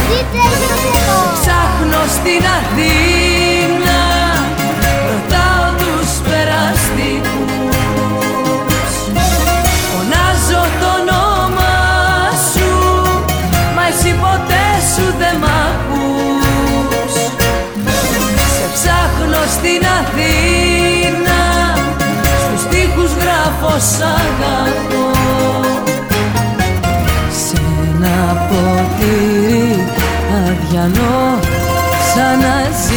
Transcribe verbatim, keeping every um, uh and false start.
Ψάχνω στην Αθήνα, ρωτάω τους περαστικούς. Φωνάζω το όνομα σου, μα εσύ ποτέ σου δεν μ' ακούς. Σε ψάχνω στην Αθήνα, στους τοίχους γράφω σ' αγαπώ. Σ' ένα ποτήρι αδιανό σαν να